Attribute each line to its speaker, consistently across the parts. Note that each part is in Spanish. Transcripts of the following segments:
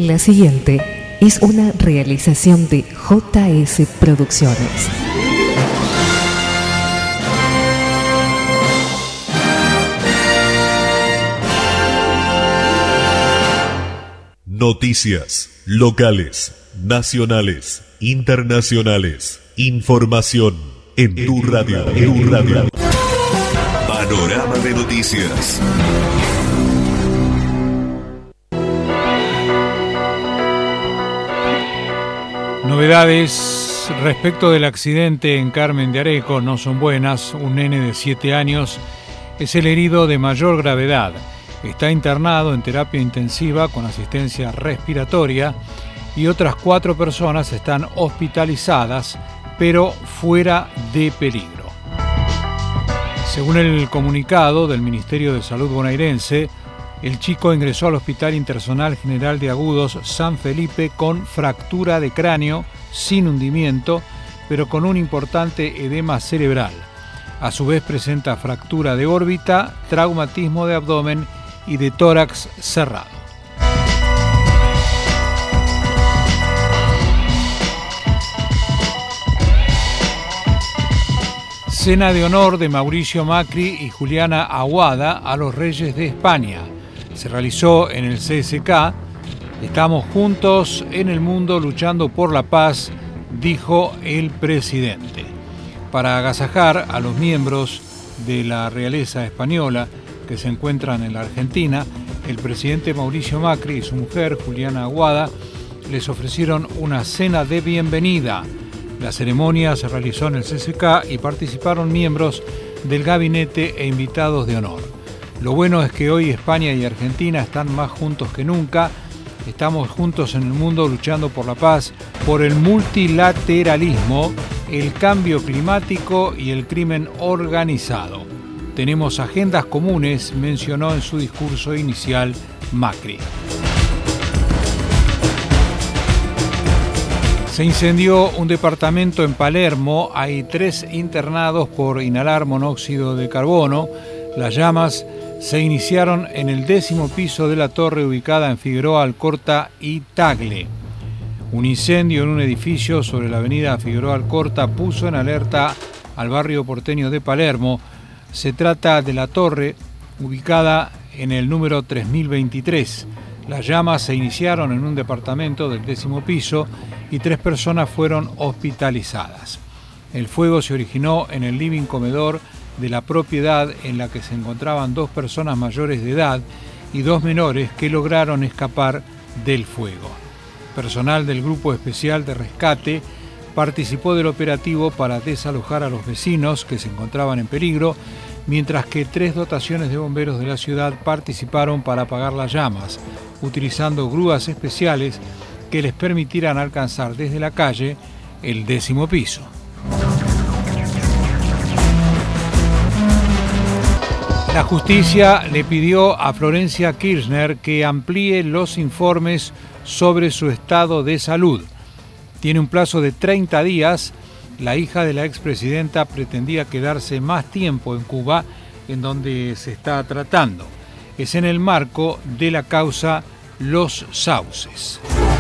Speaker 1: La siguiente es una realización de JS Producciones.
Speaker 2: Noticias locales, nacionales, internacionales. Información en tu radio. Panorama de noticias.
Speaker 3: Novedades respecto del accidente en Carmen de Areco no son buenas. Un nene de 7 años es el herido de mayor gravedad. Está internado en terapia intensiva con asistencia respiratoria y otras 4 personas están hospitalizadas, pero fuera de peligro. Según el comunicado del Ministerio de Salud bonaerense, el chico ingresó al Hospital Interzonal General de Agudos San Felipe con fractura de cráneo, sin hundimiento, pero con un importante edema cerebral. A su vez presenta fractura de órbita, traumatismo de abdomen y de tórax cerrado. Cena de honor de Mauricio Macri y Juliana Aguada a los Reyes de España. Se realizó en el CSK. Estamos juntos en el mundo luchando por la paz, dijo el presidente. Para agasajar a los miembros de la realeza española que se encuentran en la Argentina, el presidente Mauricio Macri y su mujer, Juliana Aguada, les ofrecieron una cena de bienvenida. La ceremonia se realizó en el CSK y participaron miembros del gabinete e invitados de honor. Lo bueno es que hoy España y Argentina están más juntos que nunca. Estamos juntos en el mundo luchando por la paz, por el multilateralismo, el cambio climático y el crimen organizado. Tenemos agendas comunes, mencionó en su discurso inicial Macri. Se incendió un departamento en Palermo. Hay 3 internados por inhalar monóxido de carbono. Las llamas se iniciaron en el 10º piso de la torre ubicada en Figueroa Alcorta y Tagle. Un incendio en un edificio sobre la avenida Figueroa Alcorta puso en alerta al barrio porteño de Palermo. Se trata de la torre ubicada en el número 3023. Las llamas se iniciaron en un departamento del 10º piso y 3 personas fueron hospitalizadas. El fuego se originó en el living comedor de la propiedad en la que se encontraban 2 personas mayores de edad y 2 menores que lograron escapar del fuego. Personal del Grupo Especial de Rescate participó del operativo para desalojar a los vecinos que se encontraban en peligro, mientras que 3 dotaciones de bomberos de la ciudad participaron para apagar las llamas, utilizando grúas especiales que les permitieran alcanzar desde la calle el 10º piso. La justicia le pidió a Florencia Kirchner que amplíe los informes sobre su estado de salud. Tiene un plazo de 30 días. La hija de la expresidenta pretendía quedarse más tiempo en Cuba, en donde se está tratando. Es en el marco de la causa Los Sauces.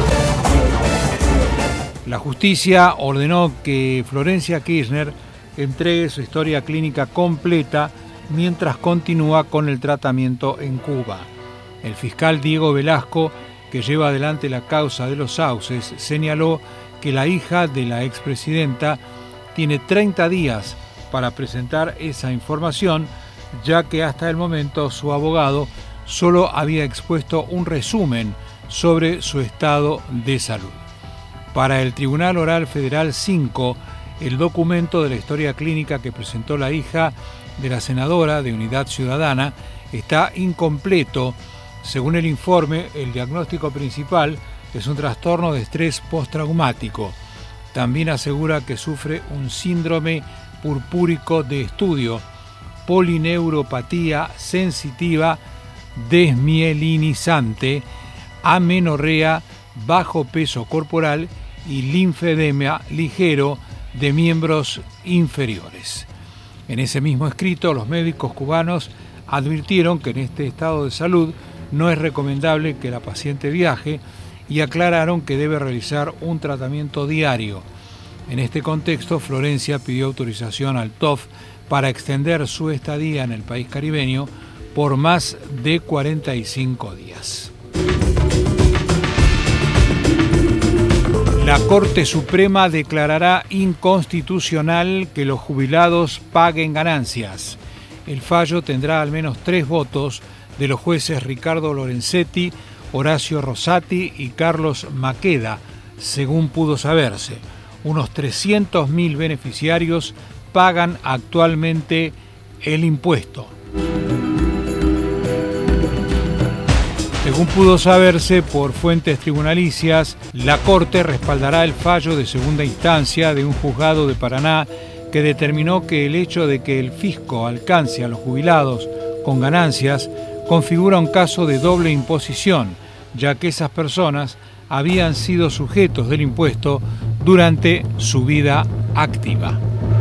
Speaker 3: La justicia ordenó que Florencia Kirchner entregue su historia clínica completa mientras continúa con el tratamiento en Cuba. El fiscal Diego Velasco, que lleva adelante la causa de Los Sauces, señaló que la hija de la expresidenta tiene 30 días para presentar esa información, ya que hasta el momento su abogado solo había expuesto un resumen sobre su estado de salud. Para el Tribunal Oral Federal 5, el documento de la historia clínica que presentó la hija de la senadora de Unidad Ciudadana está incompleto. Según el informe, el diagnóstico principal es un trastorno de estrés postraumático. También asegura que sufre un síndrome purpúrico de estudio, polineuropatía sensitiva desmielinizante, amenorrea, bajo peso corporal y linfedema ligero de miembros inferiores. En ese mismo escrito, los médicos cubanos advirtieron que en este estado de salud no es recomendable que la paciente viaje y aclararon que debe realizar un tratamiento diario. En este contexto, Florencia pidió autorización al TOF para extender su estadía en el país caribeño por más de 45 días. La Corte Suprema declarará inconstitucional que los jubilados paguen ganancias. El fallo tendrá al menos 3 votos de los jueces Ricardo Lorenzetti, Horacio Rosati y Carlos Maqueda, según pudo saberse. Unos 300.000 beneficiarios pagan actualmente el impuesto. Según pudo saberse por fuentes tribunalicias, la Corte respaldará el fallo de segunda instancia de un juzgado de Paraná que determinó que el hecho de que el fisco alcance a los jubilados con ganancias configura un caso de doble imposición, ya que esas personas habían sido sujetos del impuesto durante su vida activa.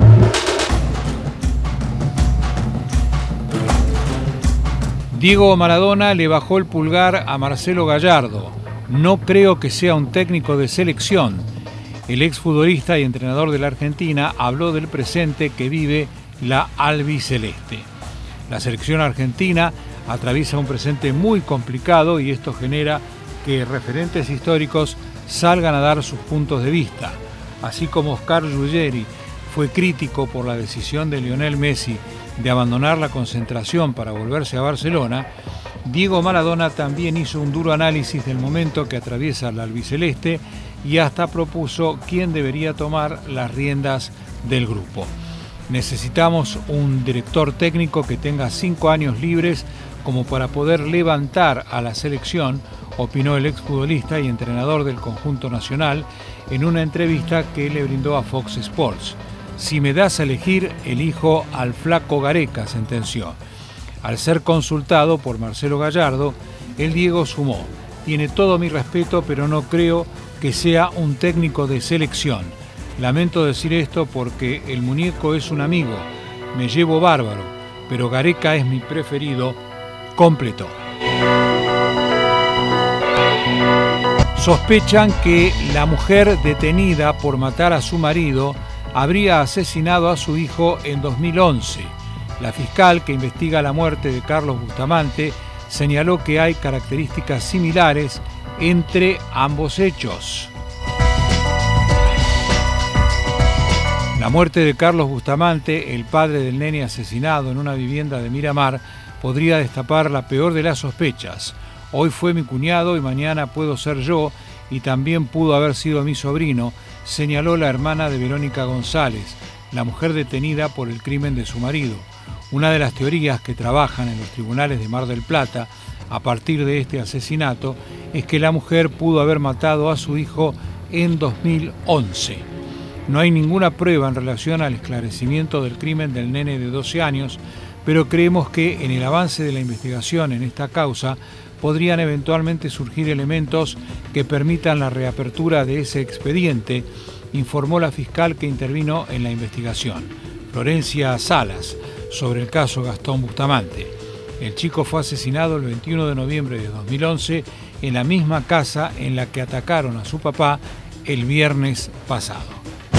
Speaker 3: Diego Maradona le bajó el pulgar a Marcelo Gallardo. No creo que sea un técnico de selección. El exfutbolista y entrenador de la Argentina habló del presente que vive la albiceleste. La selección argentina atraviesa un presente muy complicado y esto genera que referentes históricos salgan a dar sus puntos de vista. Así como Oscar Ruggeri fue crítico por la decisión de Lionel Messi de abandonar la concentración para volverse a Barcelona, Diego Maradona también hizo un duro análisis del momento que atraviesa la albiceleste y hasta propuso quién debería tomar las riendas del grupo. Necesitamos un director técnico que tenga 5 años libres como para poder levantar a la selección, opinó el exfutbolista y entrenador del conjunto nacional en una entrevista que le brindó a Fox Sports. Si me das a elegir, elijo al Flaco Gareca, sentenció. Al ser consultado por Marcelo Gallardo, el Diego sumó: tiene todo mi respeto, pero no creo que sea un técnico de selección. Lamento decir esto porque el muñeco es un amigo, me llevo bárbaro, pero Gareca es mi preferido, completó. Sospechan que la mujer detenida por matar a su marido habría asesinado a su hijo en 2011. La fiscal que investiga la muerte de Carlos Bustamante señaló que hay características similares entre ambos hechos. La muerte de Carlos Bustamante, el padre del nene asesinado en una vivienda de Miramar, podría destapar la peor de las sospechas. Hoy fue mi cuñado y mañana puedo ser yo, y también pudo haber sido mi sobrino, señaló la hermana de Verónica González, la mujer detenida por el crimen de su marido. Una de las teorías que trabajan en los tribunales de Mar del Plata a partir de este asesinato es que la mujer pudo haber matado a su hijo en 2011. No hay ninguna prueba en relación al esclarecimiento del crimen del nene de 12 años, pero creemos que en el avance de la investigación en esta causa podrían eventualmente surgir elementos que permitan la reapertura de ese expediente, informó la fiscal que intervino en la investigación, Florencia Salas, sobre el caso Gastón Bustamante. El chico fue asesinado el 21 de noviembre de 2011 en la misma casa en la que atacaron a su papá el viernes pasado.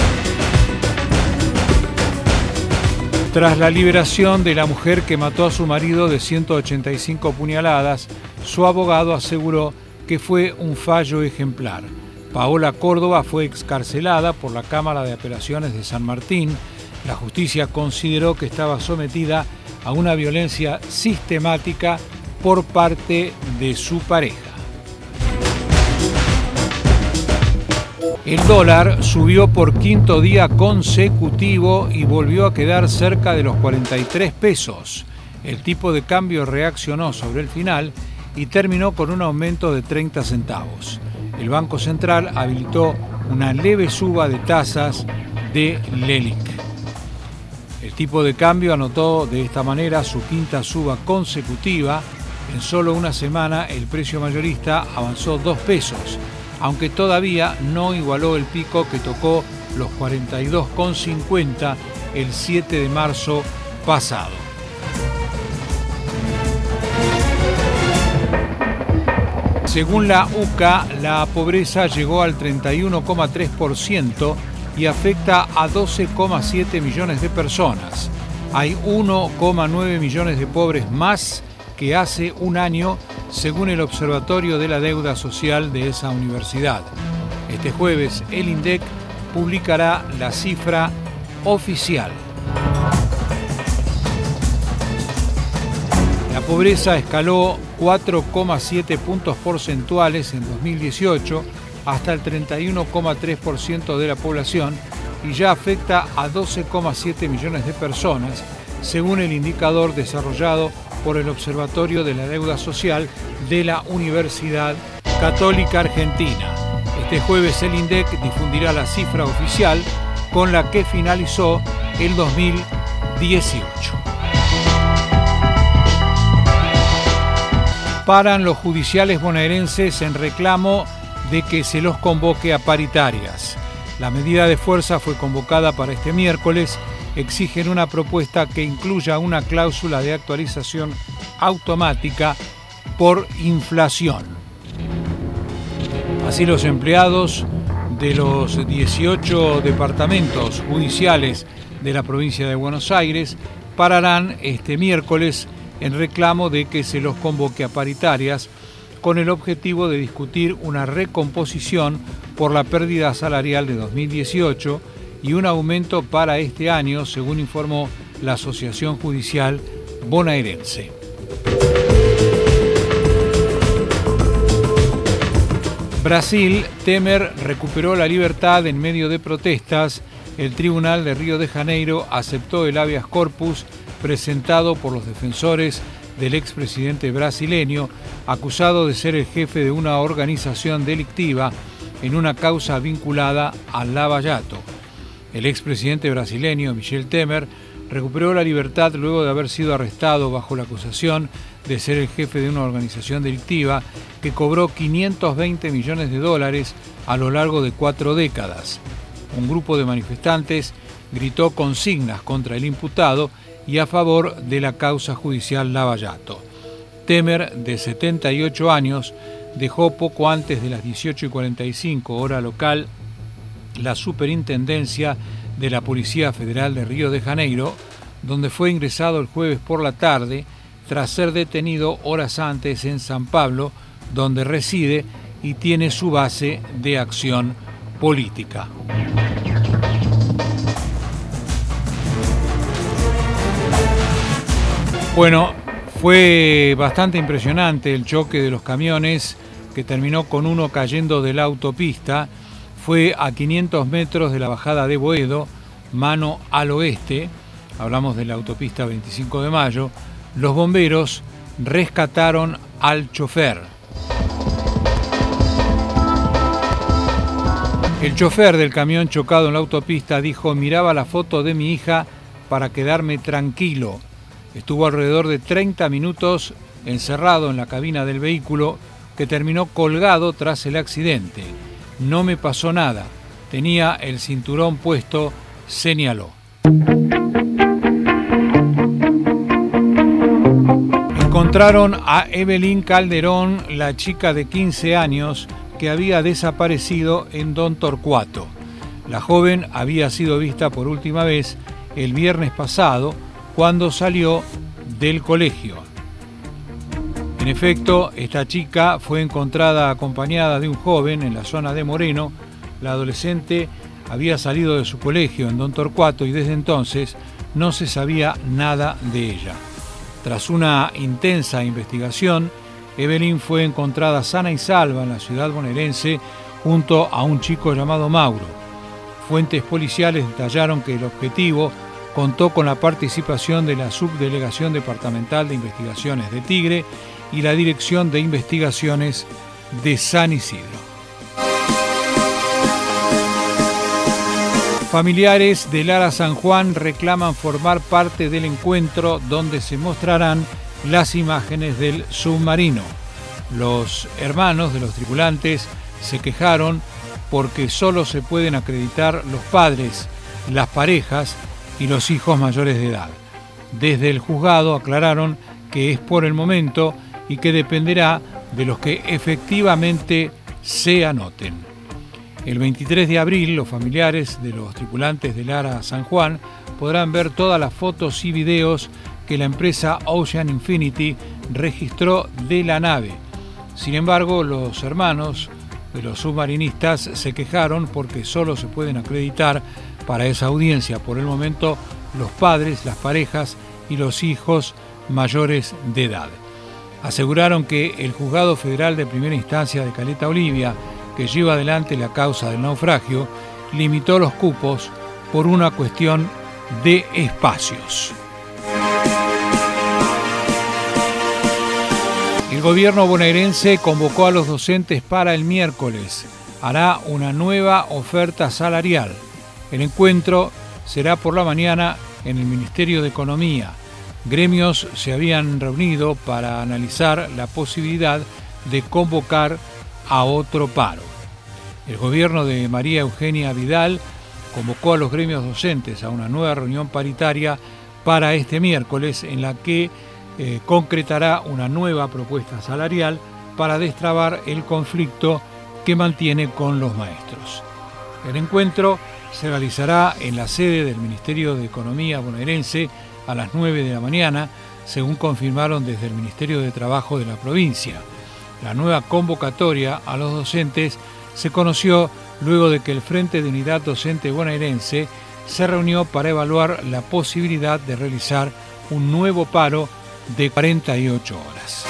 Speaker 3: Tras la liberación de la mujer que mató a su marido de 185 puñaladas, su abogado aseguró que fue un fallo ejemplar. Paola Córdoba fue excarcelada por la Cámara de Apelaciones de San Martín. La justicia consideró que estaba sometida a una violencia sistemática por parte de su pareja. El dólar subió por quinto día consecutivo y volvió a quedar cerca de los 43 pesos. El tipo de cambio reaccionó sobre el final y terminó con un aumento de 30 centavos. El Banco Central habilitó una leve suba de tasas de LELIQ. El tipo de cambio anotó de esta manera su quinta suba consecutiva. En solo una semana el precio mayorista avanzó 2 pesos, aunque todavía no igualó el pico que tocó los 42,50 el 7 de marzo pasado. Según la UCA, la pobreza llegó al 31,3% y afecta a 12,7 millones de personas. Hay 1,9 millones de pobres más que hace un año, según el Observatorio de la Deuda Social de esa universidad. Este jueves, el INDEC publicará la cifra oficial. La pobreza escaló 4,7 puntos porcentuales en 2018 hasta el 31,3% de la población y ya afecta a 12,7 millones de personas, según el indicador desarrollado por el Observatorio de la Deuda Social de la Universidad Católica Argentina. Este jueves el INDEC difundirá la cifra oficial con la que finalizó el 2018. Paran los judiciales bonaerenses en reclamo de que se los convoque a paritarias. La medida de fuerza fue convocada para este miércoles. Exigen una propuesta que incluya una cláusula de actualización automática por inflación. Así, los empleados de los 18 departamentos judiciales de la provincia de Buenos Aires pararán este miércoles en reclamo de que se los convoque a paritarias con el objetivo de discutir una recomposición por la pérdida salarial de 2018 y un aumento para este año, según informó la Asociación Judicial Bonaerense. Brasil, Temer recuperó la libertad en medio de protestas. El Tribunal de Río de Janeiro aceptó el habeas corpus presentado por los defensores del expresidente brasileño, acusado de ser el jefe de una organización delictiva en una causa vinculada al Lava Jato. El expresidente brasileño Michel Temer recuperó la libertad luego de haber sido arrestado bajo la acusación de ser el jefe de una organización delictiva que cobró $520 millones a lo largo de 4 décadas. Un grupo de manifestantes gritó consignas contra el imputado y a favor de la causa judicial Lava Jato. Temer, de 78 años, dejó poco antes de las 18:45 hora local la superintendencia de la Policía Federal de Río de Janeiro, donde fue ingresado el jueves por la tarde tras ser detenido horas antes en San Pablo, donde reside y tiene su base de acción política. Bueno, fue bastante impresionante el choque de los camiones que terminó con uno cayendo de la autopista. Fue a 500 metros de la bajada de Boedo, mano al oeste. Hablamos de la autopista 25 de Mayo. Los bomberos rescataron al chofer. El chofer del camión chocado en la autopista dijo: miraba la foto de mi hija para quedarme tranquilo. Estuvo alrededor de 30 minutos encerrado en la cabina del vehículo, que terminó colgado tras el accidente. No me pasó nada, tenía el cinturón puesto, señaló. Encontraron a Evelyn Calderón, la chica de 15 años que había desaparecido en Don Torcuato. La joven había sido vista por última vez el viernes pasado, cuando salió del colegio. En efecto, esta chica fue encontrada acompañada de un joven en la zona de Moreno. La adolescente había salido de su colegio en Don Torcuato y desde entonces no se sabía nada de ella. Tras una intensa investigación, Evelyn fue encontrada sana y salva en la ciudad bonaerense junto a un chico llamado Mauro. Fuentes policiales detallaron que el objetivo contó con la participación de la Subdelegación Departamental de Investigaciones de Tigre y la Dirección de Investigaciones de San Isidro. Familiares de Lara San Juan reclaman formar parte del encuentro donde se mostrarán las imágenes del submarino. Los hermanos de los tripulantes se quejaron porque solo se pueden acreditar los padres, las parejas y los hijos mayores de edad. Desde el juzgado aclararon que es por el momento y que dependerá de los que efectivamente se anoten. El 23 de abril, los familiares de los tripulantes del ARA San Juan podrán ver todas las fotos y videos que la empresa Ocean Infinity registró de la nave. Sin embargo, los hermanos de los submarinistas se quejaron porque solo se pueden acreditar para esa audiencia por el momento los padres, las parejas y los hijos mayores de edad. Aseguraron que el Juzgado Federal de Primera Instancia de Caleta Olivia, que lleva adelante la causa del naufragio, limitó los cupos por una cuestión de espacios. El gobierno bonaerense convocó a los docentes para el miércoles. Hará una nueva oferta salarial. El encuentro será por la mañana en el Ministerio de Economía. Gremios se habían reunido para analizar la posibilidad de convocar a otro paro. El gobierno de María Eugenia Vidal convocó a los gremios docentes a una nueva reunión paritaria para este miércoles en la que concretará una nueva propuesta salarial para destrabar el conflicto que mantiene con los maestros. El encuentro se realizará en la sede del Ministerio de Economía bonaerense a las 9 de la mañana, según confirmaron desde el Ministerio de Trabajo de la provincia. La nueva convocatoria a los docentes se conoció luego de que el Frente de Unidad Docente Bonaerense se reunió para evaluar la posibilidad de realizar un nuevo paro de 48 horas.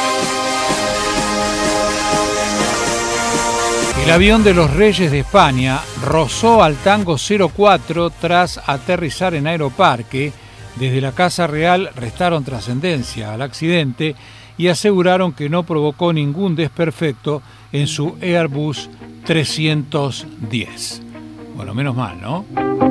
Speaker 3: El avión de los Reyes de España rozó al Tango 04 tras aterrizar en Aeroparque. Desde la Casa Real restaron trascendencia al accidente y aseguraron que no provocó ningún desperfecto en su Airbus 310. Bueno, menos mal, ¿no?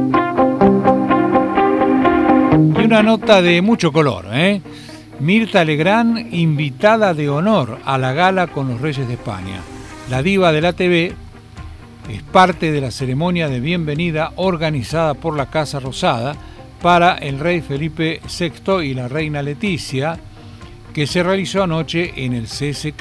Speaker 3: Y una nota de mucho color, Mirta Legrand, invitada de honor a la gala con los Reyes de España. La diva de la TV es parte de la ceremonia de bienvenida organizada por la Casa Rosada para el rey Felipe VI y la reina Leticia, que se realizó anoche en el CSK.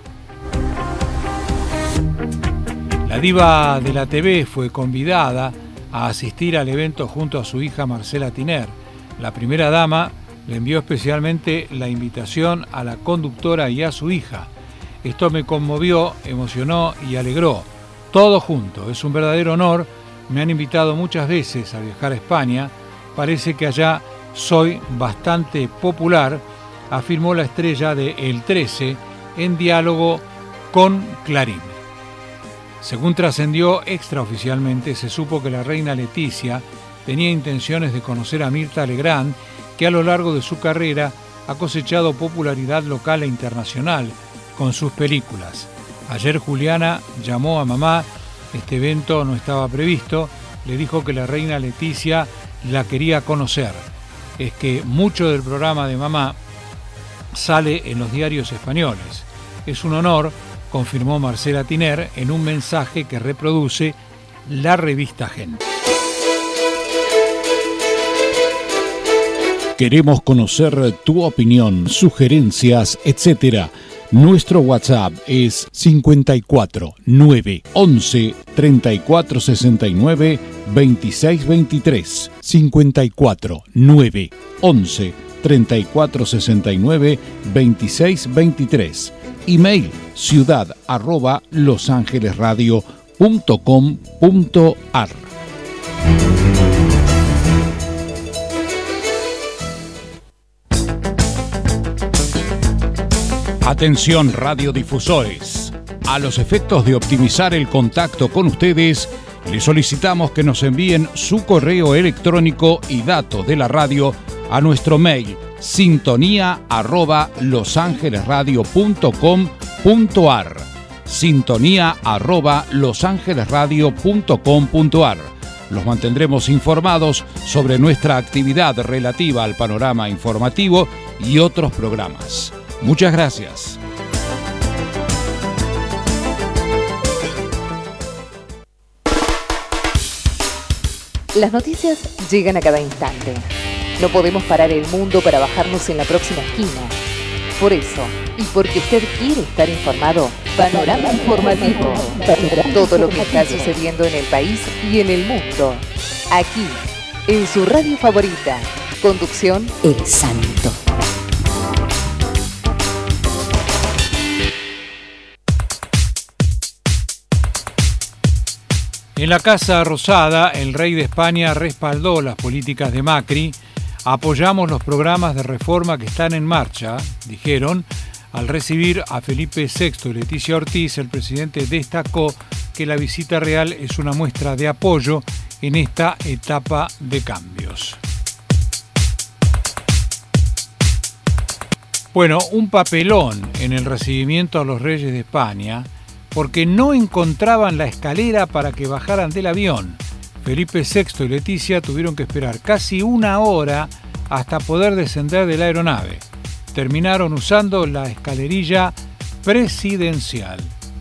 Speaker 3: La diva de la TV fue convidada a asistir al evento junto a su hija Marcela Tiner. La primera dama le envió especialmente la invitación a la conductora y a su hija. Esto me conmovió, emocionó y alegró. Todo junto, es un verdadero honor. Me han invitado muchas veces a viajar a España. Parece que allá soy bastante popular, afirmó la estrella de El 13 en diálogo con Clarín. Según trascendió extraoficialmente, se supo que la reina Leticia tenía intenciones de conocer a Mirta Legrand, que a lo largo de su carrera ha cosechado popularidad local e internacional con sus películas. Ayer Juliana llamó a mamá, este evento no estaba previsto, le dijo que la reina Leticia la quería conocer. Es que mucho del programa de mamá sale en los diarios españoles. Es un honor, confirmó Marcela Tiner en un mensaje que reproduce la revista Gente.
Speaker 4: Queremos conocer tu opinión, sugerencias, etc. Nuestro WhatsApp es 54 9 11 34 69 26 23. 54 9 11 34 69 26 23. Email ciudad@losangelesradio.com.ar. Atención radiodifusores. A los efectos de optimizar el contacto con ustedes, les solicitamos que nos envíen su correo electrónico y datos de la radio a nuestro mail sintonía@losangelesradio.com.ar. sintonía@losangelesradio.com.ar. Los mantendremos informados sobre nuestra actividad relativa al panorama informativo y otros programas. Muchas gracias.
Speaker 1: Las noticias llegan a cada instante. No podemos parar el mundo para bajarnos en la próxima esquina. Por eso, y porque usted quiere estar informado, Panorama Informativo. Todo lo que está sucediendo en el país y en el mundo. Aquí, en su radio favorita. Conducción El Santo.
Speaker 3: En la Casa Rosada, el rey de España respaldó las políticas de Macri. Apoyamos los programas de reforma que están en marcha, dijeron. Al recibir a Felipe VI y Leticia Ortiz, el presidente destacó que la visita real es una muestra de apoyo en esta etapa de cambios. Bueno, un papelón en el recibimiento a los reyes de España, porque no encontraban la escalera para que bajaran del avión. Felipe VI y Leticia tuvieron que esperar casi una hora hasta poder descender de la aeronave. Terminaron usando la escalerilla presidencial.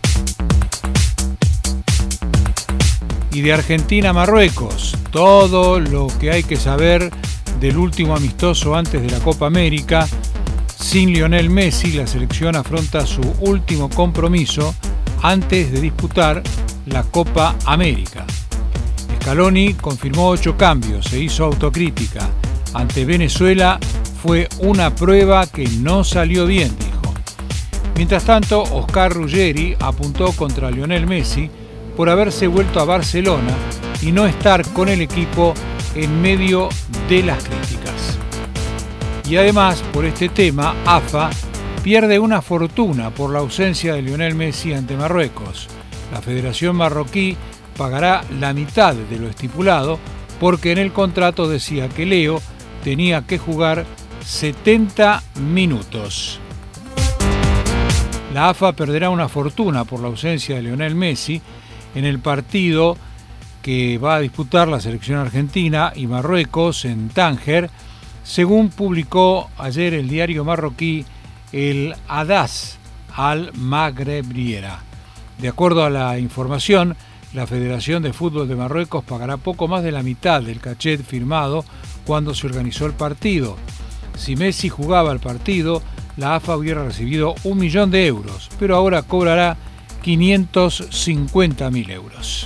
Speaker 3: Y de Argentina a Marruecos, todo lo que hay que saber del último amistoso antes de la Copa América. Sin Lionel Messi, la selección afronta su último compromiso antes de disputar la Copa América. Scaloni confirmó 8 cambios, se hizo autocrítica. Ante Venezuela fue una prueba que no salió bien, dijo. Mientras tanto, Oscar Ruggeri apuntó contra Lionel Messi por haberse vuelto a Barcelona y no estar con el equipo en medio de las críticas. Y además, por este tema, AFA pierde una fortuna por la ausencia de Lionel Messi ante Marruecos. La Federación Marroquí pagará la mitad de lo estipulado porque en el contrato decía que Leo tenía que jugar 70 minutos. La AFA perderá una fortuna por la ausencia de Lionel Messi en el partido que va a disputar la selección argentina y Marruecos en Tánger, según publicó ayer el diario marroquí el Hadas al-Maghrebiera. De acuerdo a la información, la Federación de Fútbol de Marruecos pagará poco más de la mitad del cachet firmado cuando se organizó el partido. Si Messi jugaba el partido, la AFA hubiera recibido 1 millón de euros, pero ahora cobrará 550.000 euros.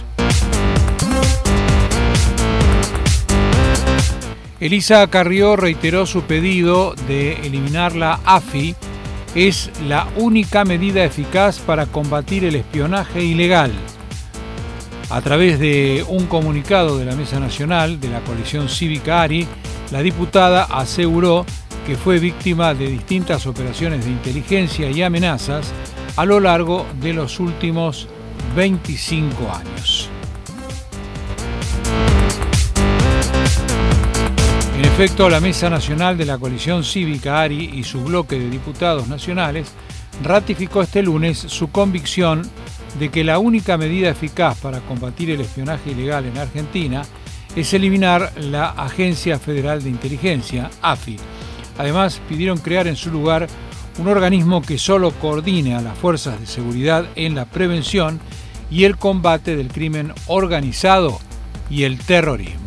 Speaker 3: Elisa Carrió reiteró su pedido de eliminar la AFI. Es la única medida eficaz para combatir el espionaje ilegal. A través de un comunicado de la Mesa Nacional de la Coalición Cívica ARI, la diputada aseguró que fue víctima de distintas operaciones de inteligencia y amenazas a lo largo de los últimos 25 años. En efecto, la Mesa Nacional de la Coalición Cívica ARI y su bloque de diputados nacionales ratificó este lunes su convicción de que la única medida eficaz para combatir el espionaje ilegal en Argentina es eliminar la Agencia Federal de Inteligencia, AFI. Además, pidieron crear en su lugar un organismo que solo coordine a las fuerzas de seguridad en la prevención y el combate del crimen organizado y el terrorismo.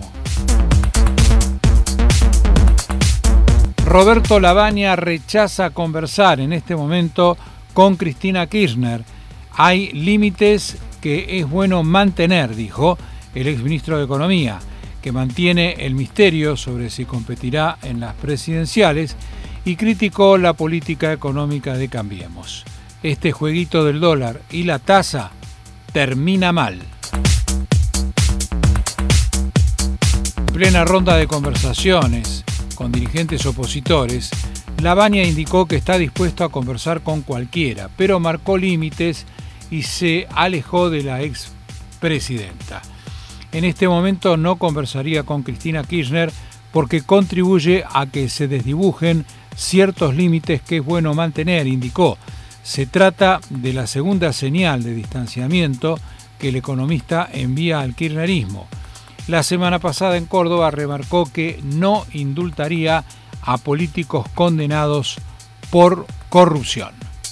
Speaker 3: Roberto Lavagna rechaza conversar en este momento con Cristina Kirchner. Hay límites que es bueno mantener, dijo el exministro de Economía, que mantiene el misterio sobre si competirá en las presidenciales y criticó la política económica de Cambiemos. Este jueguito del dólar y la tasa termina mal. Plena ronda de conversaciones con dirigentes opositores, Lavagna indicó que está dispuesto a conversar con cualquiera, pero marcó límites y se alejó de la expresidenta. En este momento no conversaría con Cristina Kirchner porque contribuye a que se desdibujen ciertos límites que es bueno mantener, indicó. Se trata de la segunda señal de distanciamiento que el economista envía al kirchnerismo. La semana pasada en Córdoba remarcó que no indultaría a políticos condenados por corrupción.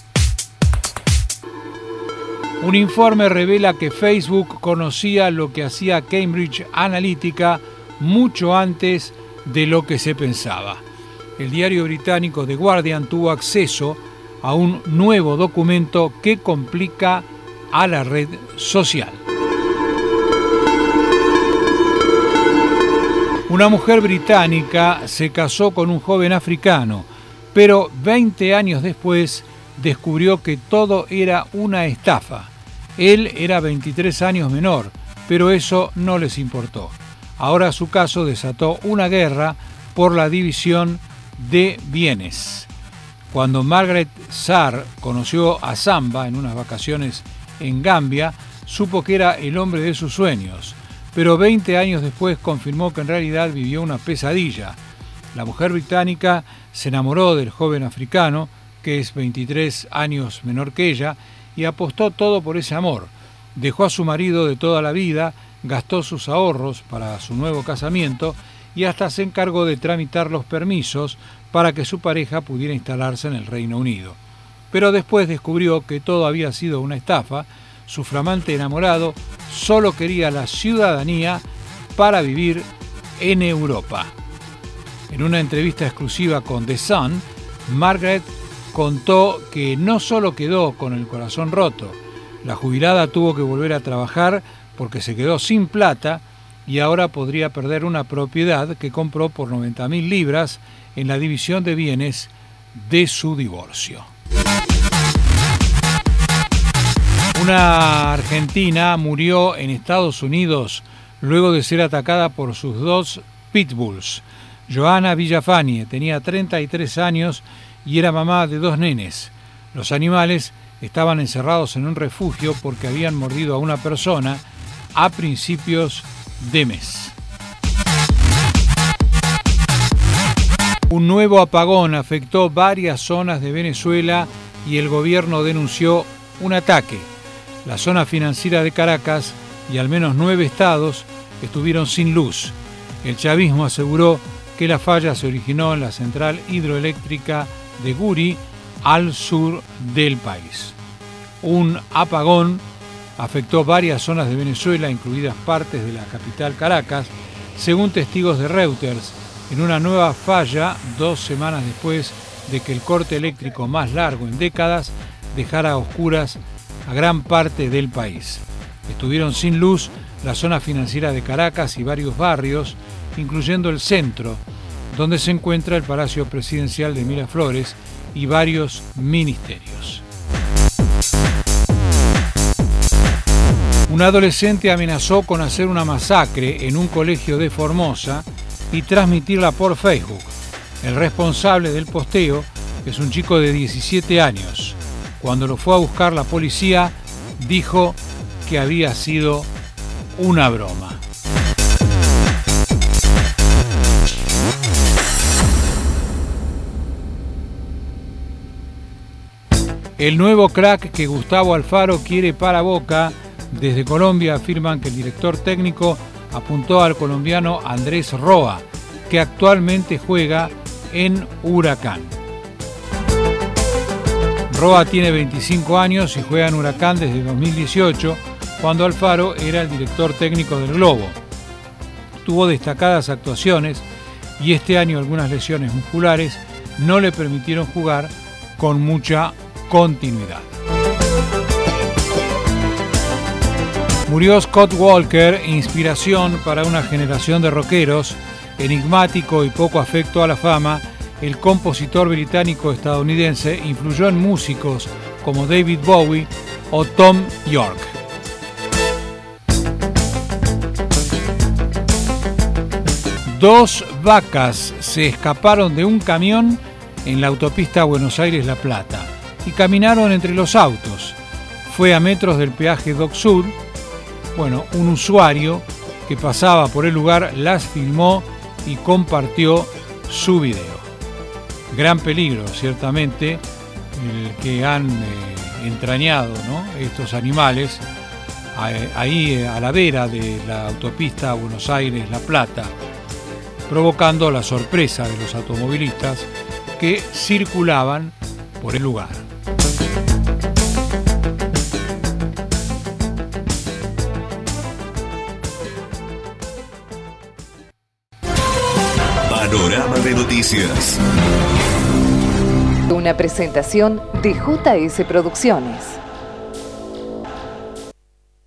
Speaker 3: Un informe revela que Facebook conocía lo que hacía Cambridge Analytica mucho antes de lo que se pensaba. el diario británico The Guardian tuvo acceso a un nuevo documento que complica a la red social. Una mujer británica se casó con un joven africano, pero 20 años después descubrió que todo era una estafa. Él era 23 años menor, pero eso no les importó. Ahora su caso desató una guerra por la división de bienes. Cuando Margaret Sarr conoció a Samba en unas vacaciones en Gambia, supo que era el hombre de sus sueños, pero 20 años después confirmó que en realidad vivió una pesadilla. La mujer británica se enamoró del joven africano, que es 23 años menor que ella, y apostó todo por ese amor. Dejó a su marido de toda la vida, gastó sus ahorros para su nuevo casamiento y hasta se encargó de tramitar los permisos para que su pareja pudiera instalarse en el Reino Unido. Pero después descubrió que todo había sido una estafa. Su flamante enamorado solo quería la ciudadanía para vivir en Europa. En una entrevista exclusiva con The Sun, Margaret contó que no solo quedó con el corazón roto, la jubilada tuvo que volver a trabajar porque se quedó sin plata y ahora podría perder una propiedad que compró por 90.000 libras en la división de bienes de su divorcio. Una argentina murió en Estados Unidos luego de ser atacada por sus 2 pitbulls. Joana Villafañe tenía 33 años y era mamá de 2 nenes. Los animales estaban encerrados en un refugio porque habían mordido a una persona a principios de mes. Un nuevo apagón afectó varias zonas de Venezuela y el gobierno denunció un ataque. La zona financiera de Caracas y al menos 9 estados estuvieron sin luz. El chavismo aseguró que la falla se originó en la central hidroeléctrica de Guri, al sur del país. Un apagón afectó varias zonas de Venezuela, incluidas partes de la capital Caracas, según testigos de Reuters, en una nueva falla 2 semanas después de que el corte eléctrico más largo en décadas dejara a oscuras a gran parte del país. Estuvieron sin luz la zona financiera de Caracas y varios barrios, incluyendo el centro, donde se encuentra el Palacio Presidencial de Miraflores y varios ministerios. Un adolescente amenazó con hacer una masacre en un colegio de Formosa y transmitirla por Facebook. El responsable del posteo es un chico de 17 años. Cuando lo fue a buscar la policía, dijo que había sido una broma. El nuevo crack que Gustavo Alfaro quiere para Boca. Desde Colombia afirman que el director técnico apuntó al colombiano Andrés Roa, que actualmente juega en Huracán. Roa tiene 25 años y juega en Huracán desde 2018, cuando Alfaro era el director técnico del Globo. Tuvo destacadas actuaciones y este año algunas lesiones musculares no le permitieron jugar con mucha continuidad. Murió Scott Walker, inspiración para una generación de rockeros, enigmático y poco afecto a la fama. El compositor británico-estadounidense influyó en músicos como David Bowie o Tom York. Dos vacas se escaparon de un camión en la autopista Buenos Aires-La Plata y caminaron entre los autos. Fue a metros del peaje Dock Sud. Un usuario que pasaba por el lugar las filmó y compartió su video. Gran peligro, ciertamente, el que han entrañado, ¿no?, estos animales ahí a la vera de la autopista Buenos Aires-La Plata, provocando la sorpresa de los automovilistas que circulaban por el lugar.
Speaker 2: Panorama de Noticias.
Speaker 1: Una presentación de JS Producciones.